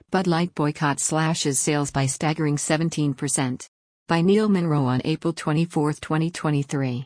Bud Light boycott slashes sales by staggering 17%. By Neil Monroe on April 24, 2023.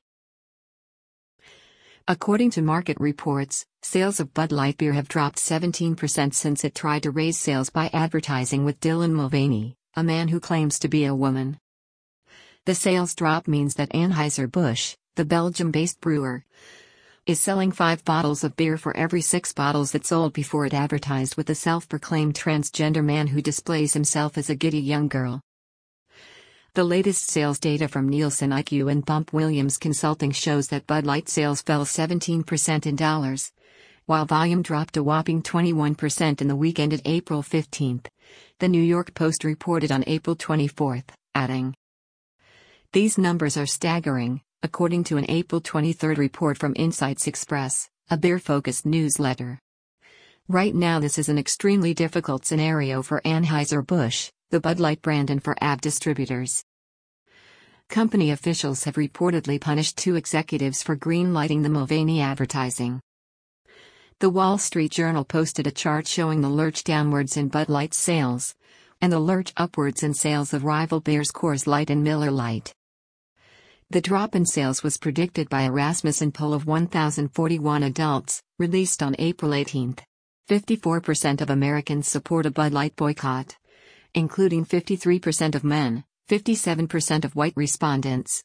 According to market reports, sales of Bud Light beer have dropped 17% since it tried to raise sales by advertising with Dylan Mulvaney, a man who claims to be a woman. The sales drop means that Anheuser-Busch, the Belgium-based brewer, is selling 5 bottles of beer for every 6 bottles it sold before it advertised with a self-proclaimed transgender man who displays himself as a giddy young girl. The latest sales data from Nielsen IQ and Bump Williams Consulting shows that Bud Light sales fell 17% in dollars, while volume dropped a whopping 21% in the week ended April 15, the New York Post reported on April 24, adding, "These numbers are staggering," according to an April 23 report from Insights Express, a beer-focused newsletter. Right now this is an extremely difficult scenario for Anheuser-Busch, the Bud Light brand, and for AB distributors. Company officials have reportedly punished 2 executives for green-lighting the Mulvaney advertising. The Wall Street Journal posted a chart showing the lurch downwards in Bud Light's sales, and the lurch upwards in sales of rival beers Coors Light and Miller Lite. The drop in sales was predicted by a Rasmussen poll of 1,041 adults, released on April 18. 54% of Americans support a Bud Light boycott, including 53% of men, 57% of white respondents,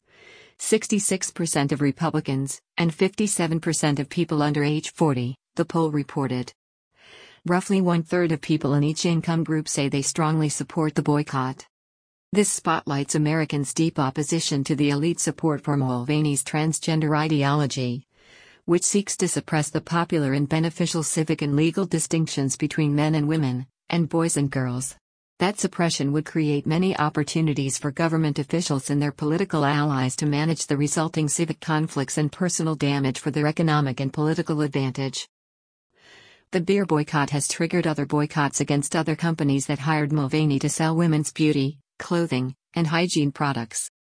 66% of Republicans, and 57% of people under age 40, the poll reported. Roughly 1/3 of people in each income group say they strongly support the boycott. This spotlights Americans' deep opposition to the elite support for Mulvaney's transgender ideology, which seeks to suppress the popular and beneficial civic and legal distinctions between men and women, and boys and girls. That suppression would create many opportunities for government officials and their political allies to manage the resulting civic conflicts and personal damage for their economic and political advantage. The beer boycott has triggered other boycotts against other companies that hired Mulvaney to sell women's beauty, clothing, and hygiene products.